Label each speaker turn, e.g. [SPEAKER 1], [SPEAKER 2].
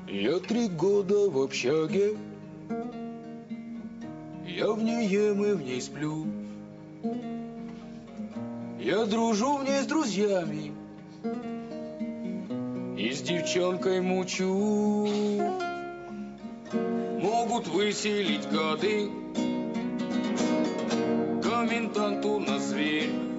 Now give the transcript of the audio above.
[SPEAKER 1] Я 3 года в общаге, я в ней ем и в ней сплю. Я дружу в ней с друзьями и с девчонкой мучу. Могут выселить гады, комендант у нас зверь.